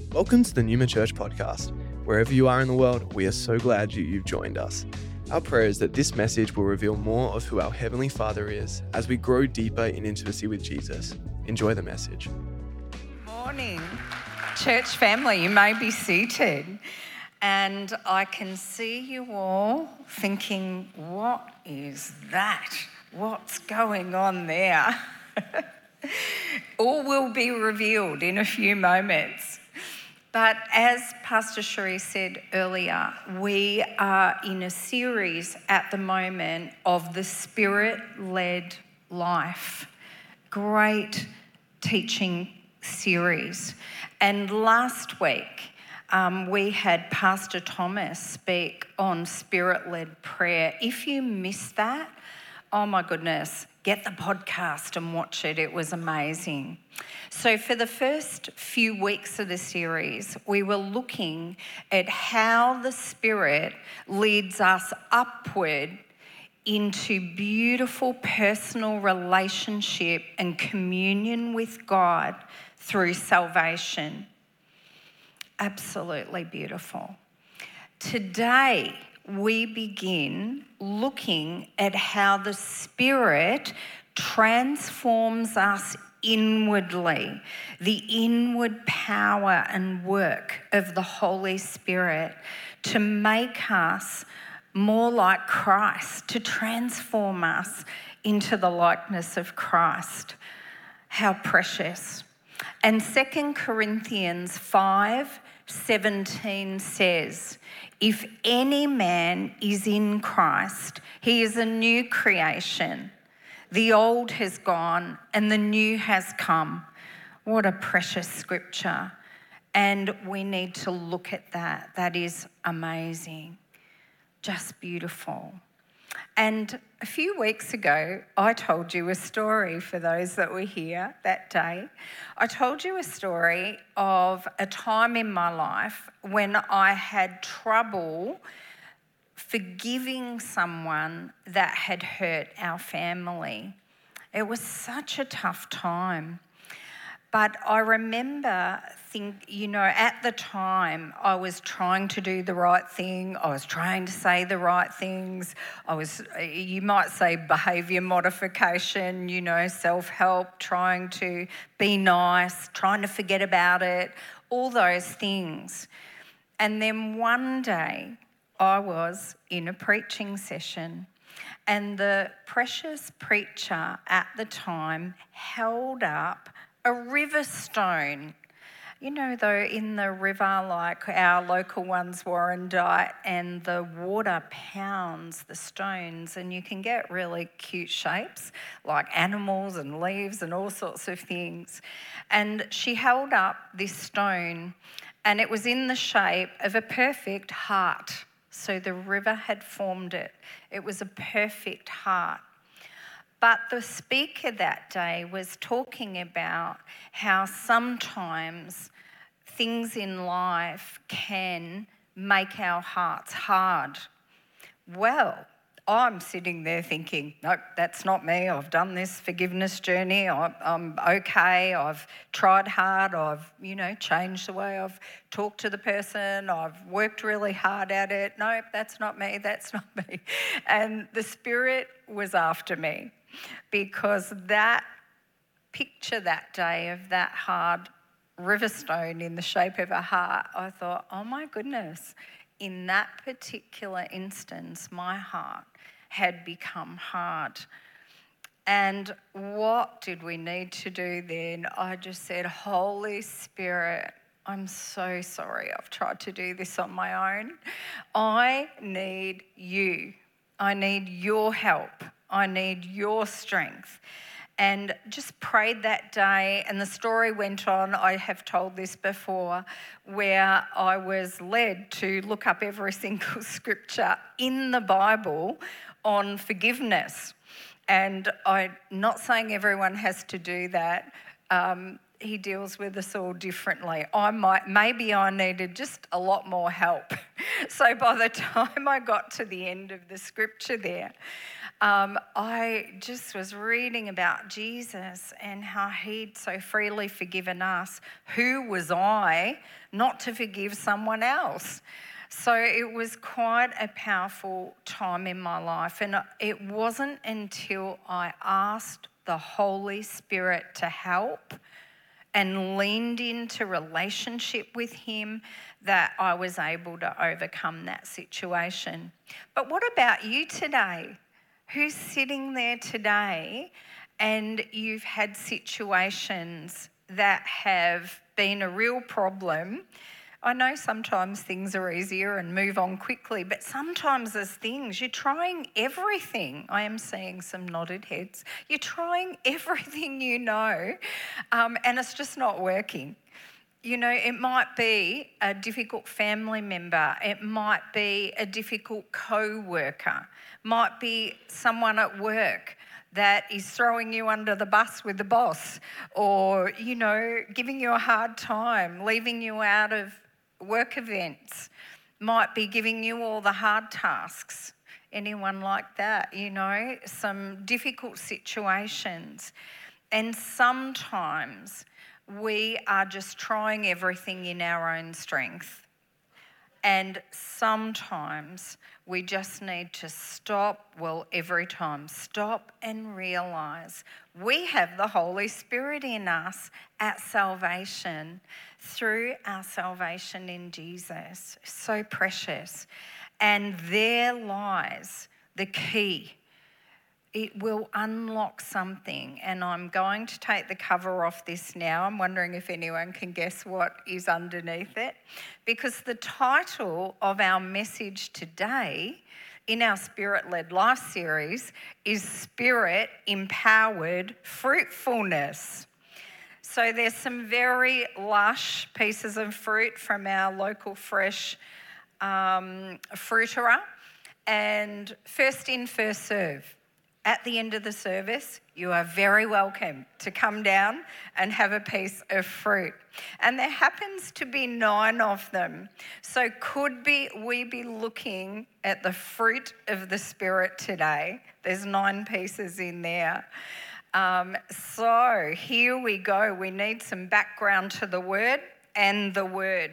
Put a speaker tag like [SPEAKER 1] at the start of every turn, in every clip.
[SPEAKER 1] Welcome to the Newman Church podcast. Wherever you are in the world, we are so glad you've joined us. Our prayer is that this message will reveal more of who our Heavenly Father is as we grow deeper in intimacy with Jesus. Enjoy the message.
[SPEAKER 2] Morning, church family. You may be seated. And I can see you all thinking, what is that? What's going on there? All will be revealed in a few moments. But as Pastor Cherie said earlier, we are in a series at the moment of the Spirit-led life. Great teaching series. And last week, we had Pastor Thomas speak on Spirit-led prayer. If you missed that, oh my goodness, get the podcast and watch it. It was amazing. So for the first few weeks of the series, we were looking at how the Spirit leads us upward into beautiful personal relationship and communion with God through salvation. Absolutely beautiful. Today, we begin looking at how the Spirit transforms us inwardly, the inward power and work of the Holy Spirit to make us more like Christ, to transform us into the likeness of Christ. How precious. And 2 Corinthians 5:17 says, if any man is in Christ, he is a new creation. The old has gone and the new has come. What a precious scripture. And we need to look at that. That is amazing. Just beautiful. And a few weeks ago, I told you a story for those that were here that day. I told you a story of a time in my life when I had trouble forgiving someone that had hurt our family. It was such a tough time. But I remember at the time I was trying to do the right thing. I was trying to say the right things. You might say behaviour modification, self-help, trying to be nice, trying to forget about it, all those things. And then one day I was in a preaching session and the precious preacher at the held up a river stone. Though in the river, like our local ones, Warrandyte, and the water pounds the stones and you can get really cute shapes like animals and leaves and all sorts of things. And she held up this stone and it was in the shape of a perfect heart. So the river had formed it. It was a perfect heart. But the speaker that day was talking about how sometimes things in life can make our hearts hard. Well, I'm sitting there thinking, nope, that's not me. I've done this forgiveness journey. I'm okay. I've tried hard. I've, changed the way I've talked to the person. I've worked really hard at it. Nope, that's not me. That's not me. And the Spirit was after me because that picture that day of that hard river stone in the shape of a heart, I thought, oh my goodness, in that particular instance, my heart had become hard. And what did we need to do then? I just said, Holy Spirit, I'm so sorry I've tried to do this on my own. I need you. I need your help. I need your strength. And just prayed that day, and the story went on. I have told this before, where I was led to look up every single scripture in the Bible on forgiveness. And I'm not saying everyone has to do that. He deals with us all differently. Maybe I needed just a lot more help So by the time I got to the end of the scripture there, I just was reading about Jesus and how he'd so freely forgiven us. Who was I not to forgive someone else? So it was quite a powerful time in my life. And it wasn't until I asked the Holy Spirit to help and leaned into relationship with him that I was able to overcome that situation. But what about you today? Who's sitting there today and you've had situations that have been a real problem? I know sometimes things are easier and move on quickly, but sometimes there's things, you're trying everything. I am seeing some nodded heads. You're trying everything you know, and it's just not working. You know, it might be a difficult family member. It might be a difficult co-worker. Might be someone at work that is throwing you under the bus with the boss, or, you know, giving you a hard time, leaving you out of work events, might be giving you all the hard tasks. Anyone like that, you know, some difficult situations. And sometimes we are just trying everything in our own strength. And sometimes we just need to stop, every time, stop and realise we have the Holy Spirit in us at salvation, through our salvation in Jesus. So precious. And there lies the key. It will unlock something, and I'm going to take the cover off this now. I'm wondering if anyone can guess what is underneath it, because the title of our message today in our Spirit-Led Life series is Spirit-Empowered Fruitfulness. So there's some very lush pieces of fruit from our local fresh fruiterer, and first in, first serve. At the end of the service, you are very welcome to come down and have a piece of fruit. And there happens to be 9 of them. So could we be looking at the fruit of the Spirit today? There's 9 pieces in there. So here we go. We need some background to the word and the word.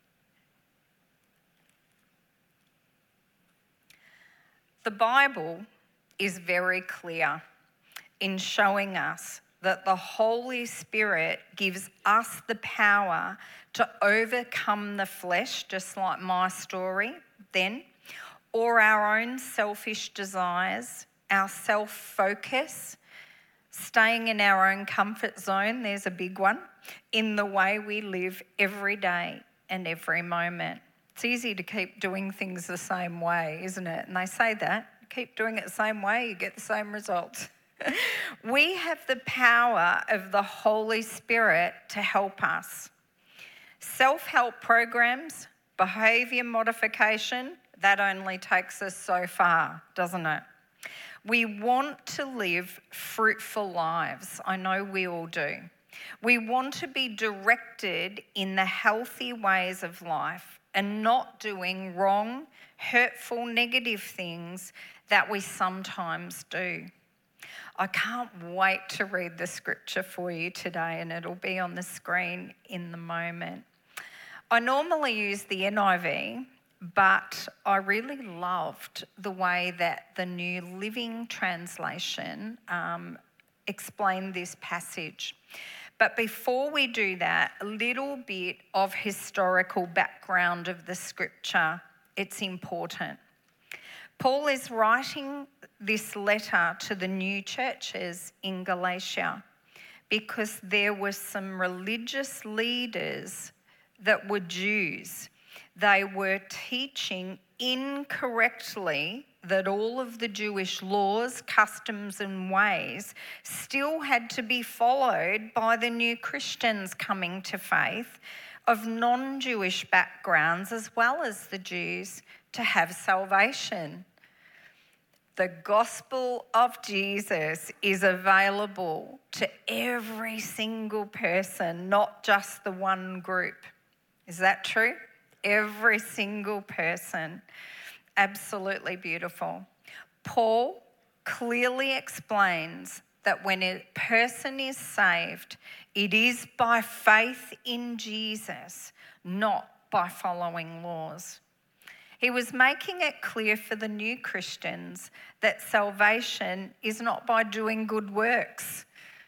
[SPEAKER 2] The Bible is very clear in showing us that the Holy Spirit gives us the power to overcome the flesh, just like my story then, or our own selfish desires, our self-focus, staying in our own comfort zone, there's a big one, in the way we live every day and every moment. It's easy to keep doing things the same way, isn't it? And they say that. Keep doing it the same way, you get the same results. We have the power of the Holy Spirit to help us. Self-help programs, behaviour modification, that only takes us so far, doesn't it? We want to live fruitful lives. I know we all do. We want to be directed in the healthy ways of life and not doing wrong, hurtful, negative things that we sometimes do. I can't wait to read the scripture for you today, and it'll be on the screen in the moment. I normally use the NIV, but I really loved the way that the New Living Translation explained this passage. But before we do that, a little bit of historical background of the scripture. It's important. Paul is writing this letter to the new churches in Galatia because there were some religious leaders that were Jews. They were teaching incorrectly that all of the Jewish laws, customs and ways still had to be followed by the new Christians coming to faith of non-Jewish backgrounds as well as the Jews to have salvation. The gospel of Jesus is available to every single person, not just the one group. Is that true? Every single person. Absolutely beautiful. Paul clearly explains that when a person is saved, it is by faith in Jesus, not by following laws. He was making it clear for the new Christians that salvation is not by doing good works,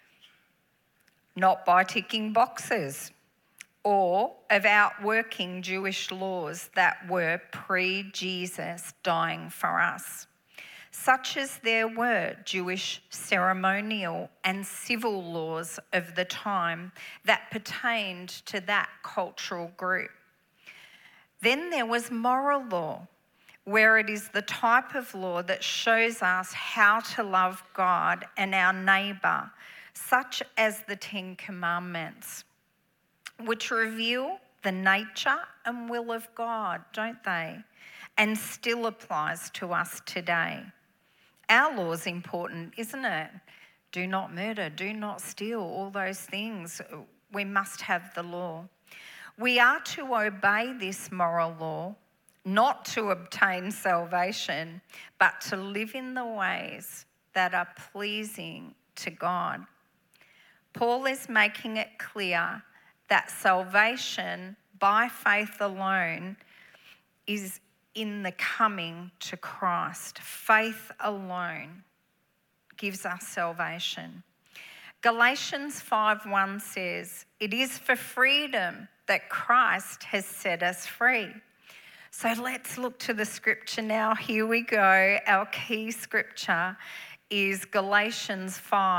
[SPEAKER 2] not by ticking boxes, or of outworking Jewish laws that were pre-Jesus dying for us, such as there were Jewish ceremonial and civil laws of the time that pertained to that cultural group. Then there was moral law, where it is the type of law that shows us how to love God and our neighbour, such as the Ten Commandments, which reveal the nature and will of God, don't they? And still applies to us today. Our law is important, isn't it? Do not murder, do not steal, all those things. We must have the law. We are to obey this moral law, not to obtain salvation, but to live in the ways that are pleasing to God. Paul is making it clear that salvation by faith alone is in the coming to Christ. Faith alone gives us salvation. Galatians 5:1 says, "It is for freedom that Christ has set us free." So let's look to the scripture now. Here we go. Our key scripture is Galatians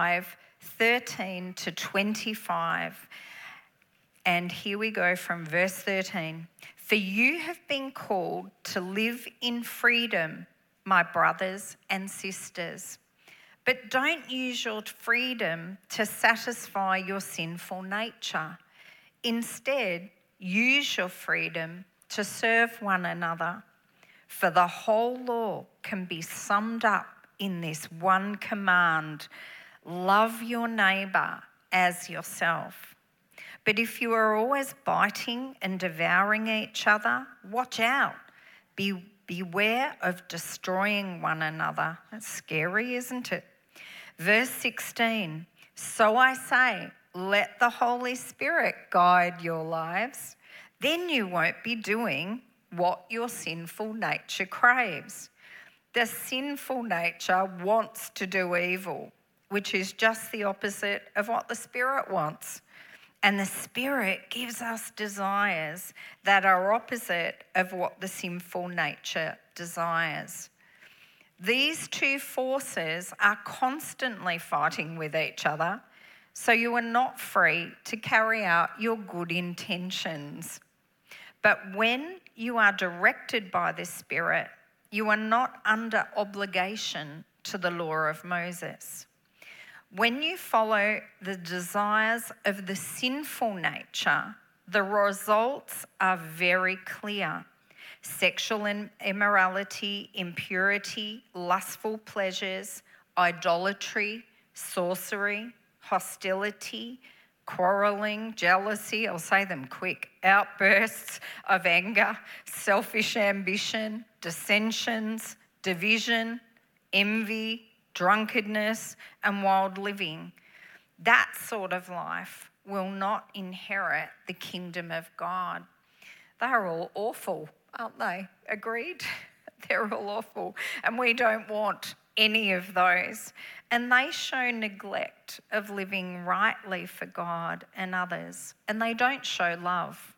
[SPEAKER 2] 5:13 to 25. And here we go from verse 13. "For you have been called to live in freedom, my brothers and sisters. But don't use your freedom to satisfy your sinful nature. Instead, use your freedom to serve one another. For the whole law can be summed up in this one command: love your neighbour as yourself. But if you are always biting and devouring each other, watch out. Beware of destroying one another." That's scary, isn't it? Verse 16, "So I say, let the Holy Spirit guide your lives. Then you won't be doing what your sinful nature craves. The sinful nature wants to do evil, which is just the opposite of what the Spirit wants. And the Spirit gives us desires that are opposite of what the sinful nature desires." These two forces are constantly fighting with each other, so you are not free to carry out your good intentions. But when you are directed by the Spirit, you are not under obligation to the law of Moses. When you follow the desires of the sinful nature, the results are very clear: sexual immorality, impurity, lustful pleasures, idolatry, sorcery, hostility, quarrelling, jealousy, I'll say them quick, outbursts of anger, selfish ambition, dissensions, division, envy, drunkenness, and wild living. That sort of life will not inherit the kingdom of God. They're all awful, aren't they? Agreed? They're all awful. And we don't want any of those. And they show neglect of living rightly for God and others. And they don't show love.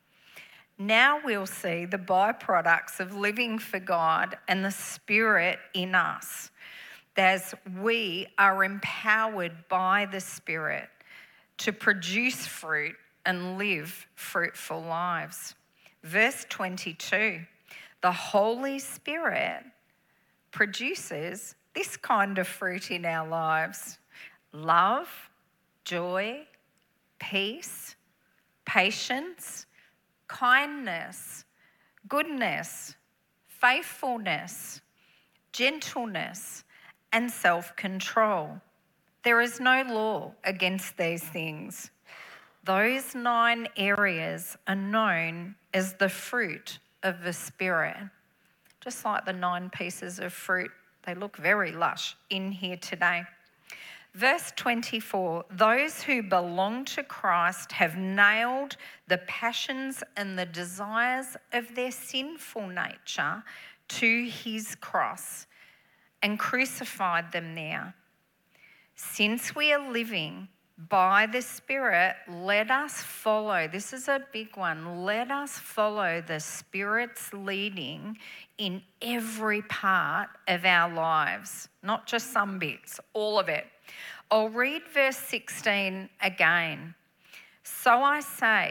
[SPEAKER 2] Now we'll see the byproducts of living for God and the Spirit in us, as we are empowered by the Spirit to produce fruit and live fruitful lives. Verse 22, the Holy Spirit produces this kind of fruit in our lives: love, joy, peace, patience, kindness, goodness, faithfulness, gentleness, and self-control. There is no law against these things. Those 9 areas are known as the fruit of the Spirit. Just like the 9 pieces of fruit, they look very lush in here today. Verse 24, those who belong to Christ have nailed the passions and the desires of their sinful nature to his cross and crucified them there. Since we are living by the Spirit, let us follow. This is a big one. Let us follow the Spirit's leading in every part of our lives, not just some bits, all of it. I'll read verse 16 again. So I say,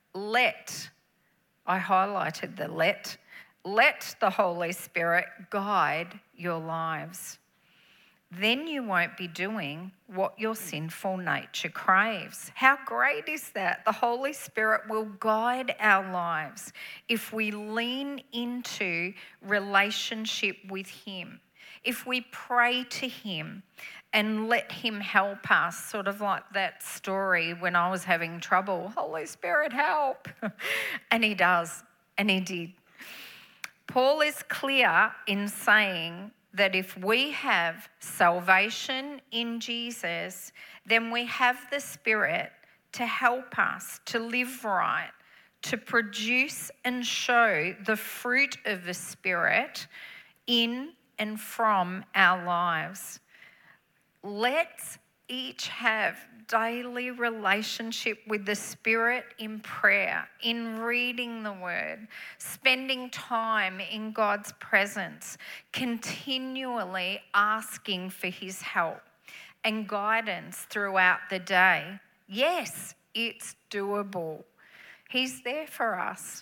[SPEAKER 2] I highlighted the let the Holy Spirit guide your lives. Then you won't be doing what your sinful nature craves. How great is that? The Holy Spirit will guide our lives if we lean into relationship with him, if we pray to him and let him help us, sort of like that story when I was having trouble. Holy Spirit, help. And he does, and he did. Paul is clear in saying that if we have salvation in Jesus, then we have the Spirit to help us to live right, to produce and show the fruit of the Spirit in and from our lives. Let's each have daily relationship with the Spirit in prayer, in reading the Word, spending time in God's presence, continually asking for his help and guidance throughout the day. Yes, it's doable. He's there for us.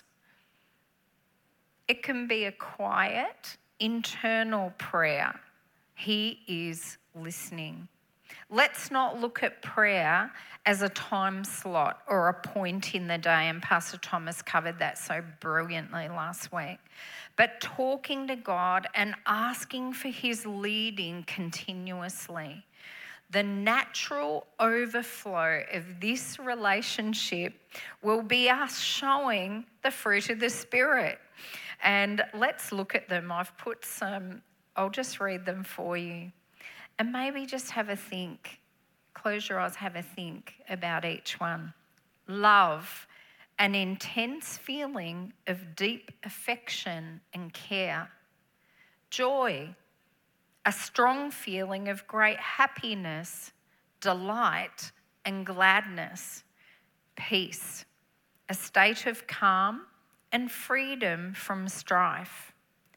[SPEAKER 2] It can be a quiet, internal prayer. He is listening. Let's not look at prayer as a time slot or a point in the day, and Pastor Thomas covered that so brilliantly last week. But talking to God and asking for his leading continuously. The natural overflow of this relationship will be us showing the fruit of the Spirit. And let's look at them. I've put some, I'll just read them for you. And maybe just have a think. Close your eyes, have a think about each one. Love, an intense feeling of deep affection and care. Joy, a strong feeling of great happiness, delight, and gladness. Peace, a state of calm and freedom from strife.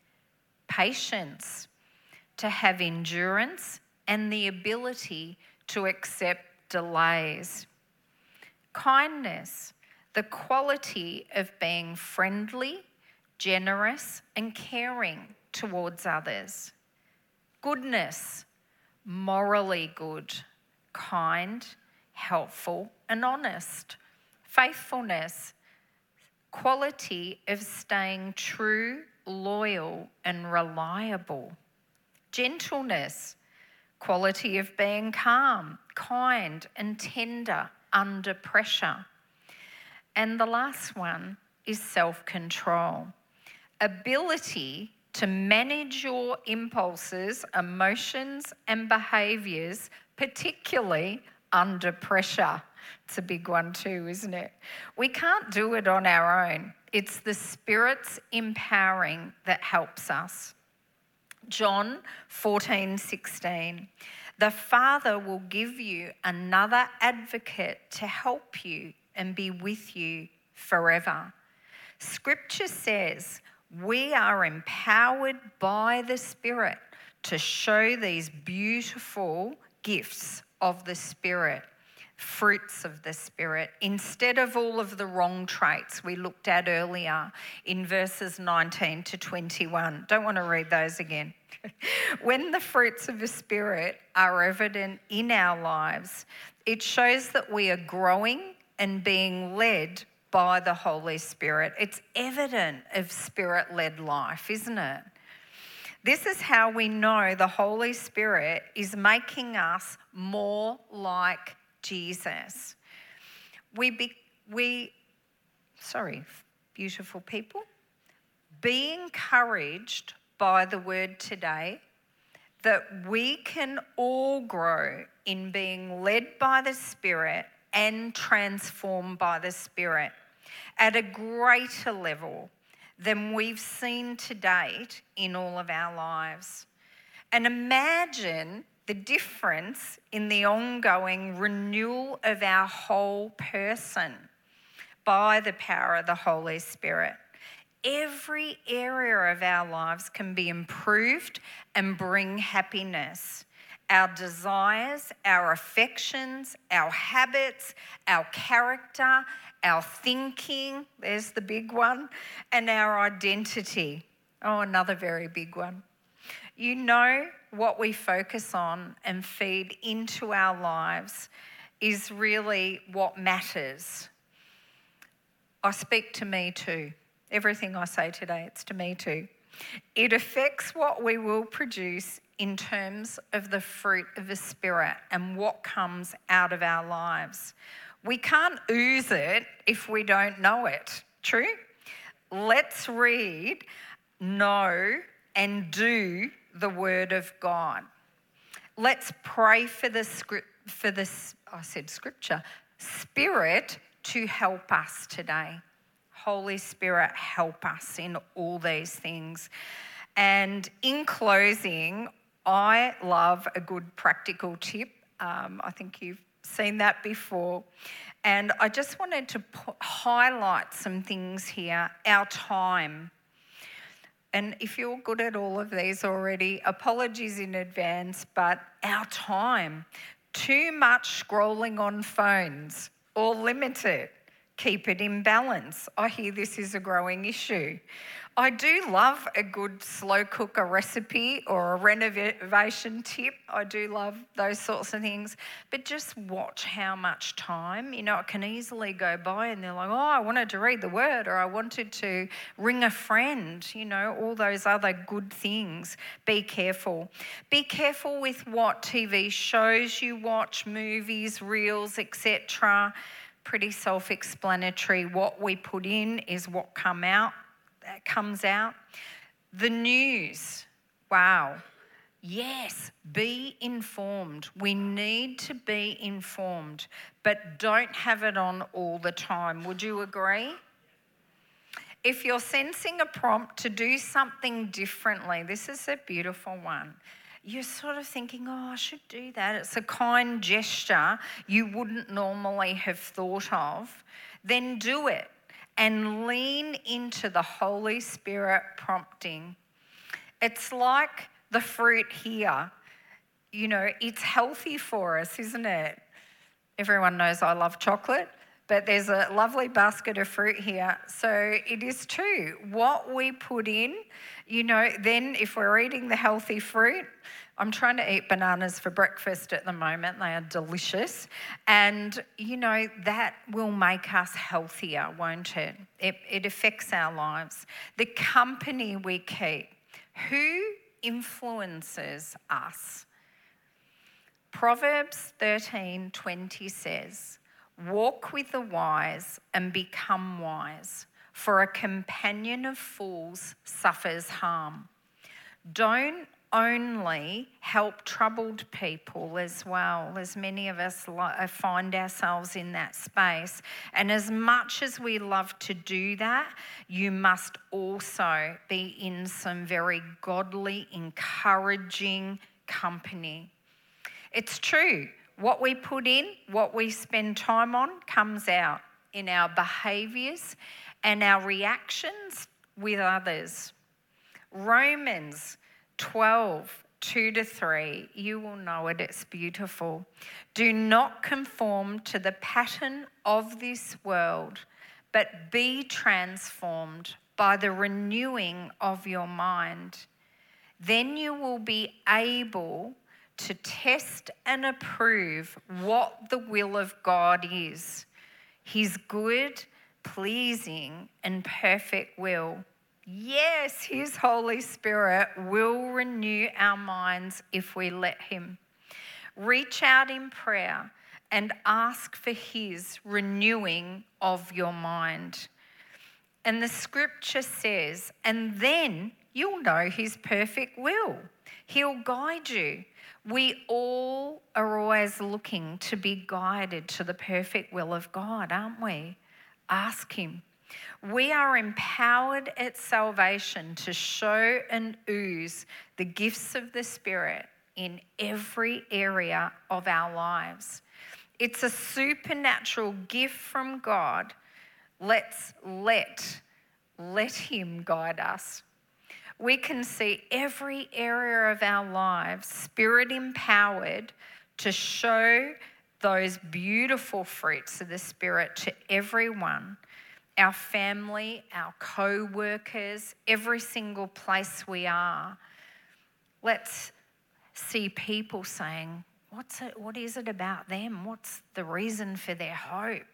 [SPEAKER 2] Patience, to have endurance and the ability to accept delays. Kindness, the quality of being friendly, generous, and caring towards others. Goodness, morally good, kind, helpful, and honest. Faithfulness, quality of staying true, loyal, and reliable. Gentleness, quality of being calm, kind, and tender under pressure. And the last one is self-control. Ability to manage your impulses, emotions, and behaviours, particularly under pressure. It's a big one too, isn't it? We can't do it on our own. It's the Spirit's empowering that helps us. John 14:16. The Father will give you another advocate to help you and be with you forever. Scripture says we are empowered by the Spirit to show these beautiful gifts of the Spirit, fruits of the Spirit, instead of all of the wrong traits we looked at earlier in verses 19 to 21. Don't want to read those again. When the fruits of the Spirit are evident in our lives, it shows that we are growing and being led by the Holy Spirit. It's evident of Spirit-led life, isn't it? This is how we know the Holy Spirit is making us more like Jesus. beautiful people, be encouraged by the word today that we can all grow in being led by the Spirit and transformed by the Spirit at a greater level than we've seen to date in all of our lives. And imagine the difference in the ongoing renewal of our whole person by the power of the Holy Spirit. Every area of our lives can be improved and bring happiness. Our desires, our affections, our habits, our character, our thinking, there's the big one, and our identity. Oh, another very big one. You know, what we focus on and feed into our lives is really what matters. I speak to me too. Everything I say today, it's to me too. It affects what we will produce in terms of the fruit of the Spirit and what comes out of our lives. We can't ooze it if we don't know it. True? Let's read, know, and do the Word of God. Let's pray for the Spirit to help us today. Holy Spirit, help us in all these things. And in closing, I love a good practical tip. I think you've seen that before. And I just wanted to highlight some things here. Our time. And if you're good at all of these already, apologies in advance, but our time. Too much scrolling on phones or limit it. Keep it in balance. I hear this is a growing issue. I do love a good slow cooker recipe or a renovation tip. I do love those sorts of things. But just watch how much time, it can easily go by and they're like, oh, I wanted to read the word or I wanted to ring a friend, all those other good things. Be careful. Be careful with what TV shows you watch, movies, reels, etc. Pretty self-explanatory. What we put in is what comes out. The news. Wow. Yes, be informed. We need to be informed, but don't have it on all the time. Would you agree? If you're sensing a prompt to do something differently, this is a beautiful one. You're sort of thinking, oh, I should do that. It's a kind gesture you wouldn't normally have thought of. Then do it and lean into the Holy Spirit prompting. It's like the fruit here. It's healthy for us, isn't it? Everyone knows I love chocolate, but there's a lovely basket of fruit here. So it is true. What we put in, then if we're eating the healthy fruit, I'm trying to eat bananas for breakfast at the moment. They are delicious. And, that will make us healthier, won't it? It affects our lives. The company we keep. Who influences us? Proverbs 13:20 says, walk with the wise and become wise, for a companion of fools suffers harm. Don't only help troubled people as well, as many of us find ourselves in that space. And as much as we love to do that, you must also be in some very godly, encouraging company. It's true. What we put in, what we spend time on, comes out in our behaviours and our reactions with others. Romans 12:2-3, you will know it, it's beautiful. Do not conform to the pattern of this world, but be transformed by the renewing of your mind. Then you will be able to test and approve what the will of God is, his good, pleasing, and perfect will. Yes, his Holy Spirit will renew our minds if we let him. Reach out in prayer and ask for his renewing of your mind. And the scripture says, and then you'll know his perfect will. He'll guide you. We all are always looking to be guided to the perfect will of God, aren't we? Ask him. We are empowered at salvation to show and ooze the gifts of the Spirit in every area of our lives. It's a supernatural gift from God. Let's let him guide us. We can see every area of our lives Spirit empowered to show those beautiful fruits of the Spirit to everyone, our family, our co-workers, every single place we are. Let's see people saying, what is it about them? What's the reason for their hope?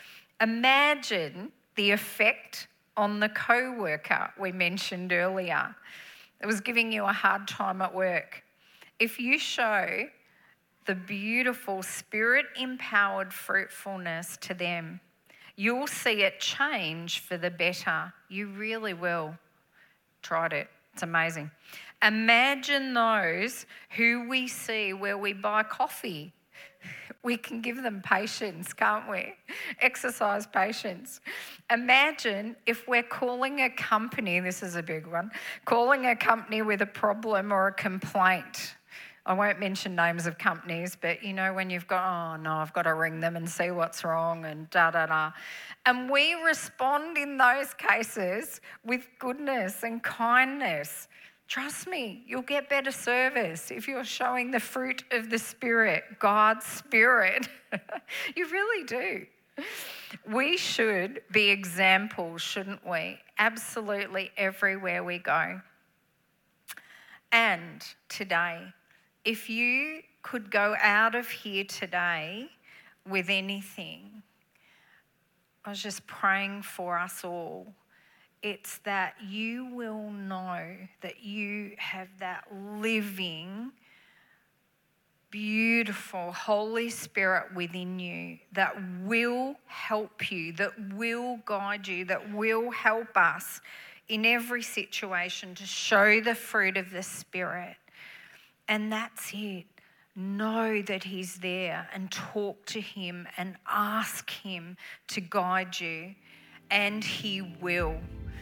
[SPEAKER 2] Imagine the effect on the co-worker we mentioned earlier that was giving you a hard time at work. If you show the beautiful Spirit-empowered fruitfulness to them, you'll see it change for the better. You really will. Tried it. It's amazing. Imagine those who we see where we buy coffee. We can give them patience, can't we? Exercise patience. Imagine if we're calling a company, this is a big one, calling a company with a problem or a complaint. I won't mention names of companies, but you know when you've got, oh no, I've got to ring them and see what's wrong and da-da-da. And we respond in those cases with goodness and kindness. Trust me, you'll get better service if you're showing the fruit of the Spirit, God's Spirit. You really do. We should be examples, shouldn't we? Absolutely everywhere we go. And today, if you could go out of here today with anything, I was just praying for us all. It's that you will know that you have that living, beautiful Holy Spirit within you that will help you, that will guide you, that will help us in every situation to show the fruit of the Spirit. And that's it. Know that he's there and talk to him and ask him to guide you, and he will.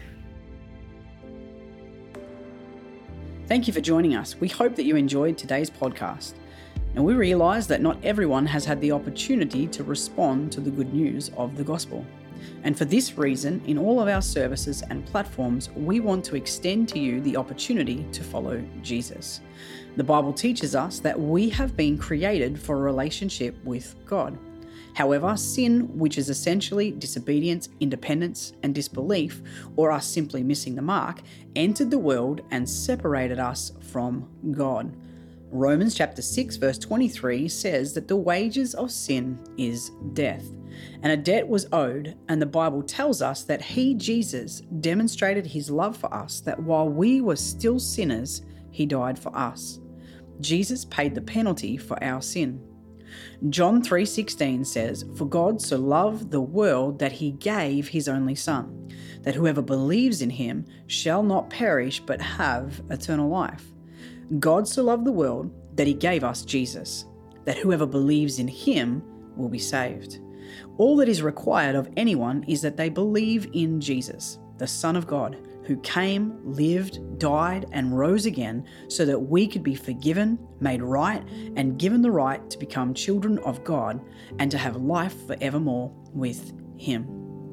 [SPEAKER 3] Thank you for joining us. We hope that you enjoyed today's podcast. And we realise that not everyone has had the opportunity to respond to the good news of the gospel. And for this reason, in all of our services and platforms, we want to extend to you the opportunity to follow Jesus. The Bible teaches us that we have been created for a relationship with God. However, sin, which is essentially disobedience, independence, and disbelief, or us simply missing the mark, entered the world and separated us from God. Romans chapter 6 verse 23 says that the wages of sin is death, and a debt was owed, and the Bible tells us that he, Jesus, demonstrated his love for us, that while we were still sinners, he died for us. Jesus paid the penalty for our sin. John 3:16 says, "For God so loved the world that he gave his only Son, that whoever believes in him shall not perish but have eternal life." God so loved the world that he gave us Jesus, that whoever believes in him will be saved. All that is required of anyone is that they believe in Jesus, the Son of God, who came, lived, died, and rose again so that we could be forgiven, made right, and given the right to become children of God and to have life forevermore with him.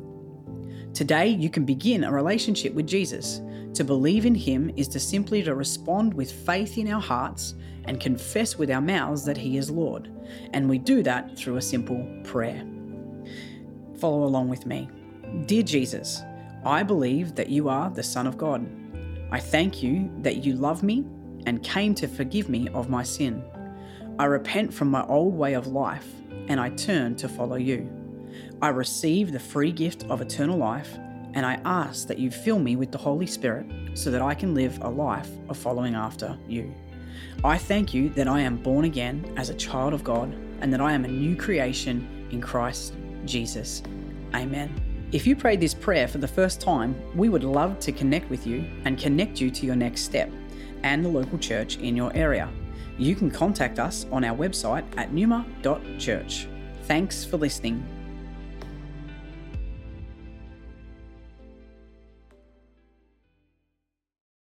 [SPEAKER 3] Today, you can begin a relationship with Jesus. To believe in him is to simply respond with faith in our hearts and confess with our mouths that he is Lord. And we do that through a simple prayer. Follow along with me. Dear Jesus, I believe that you are the Son of God. I thank you that you love me and came to forgive me of my sin. I repent from my old way of life and I turn to follow you. I receive the free gift of eternal life, and I ask that you fill me with the Holy Spirit so that I can live a life of following after you. I thank you that I am born again as a child of God and that I am a new creation in Christ Jesus. Amen. If you prayed this prayer for the first time, we would love to connect with you and connect you to your next step and the local church in your area. You can contact us on our website at numa.church. Thanks for listening.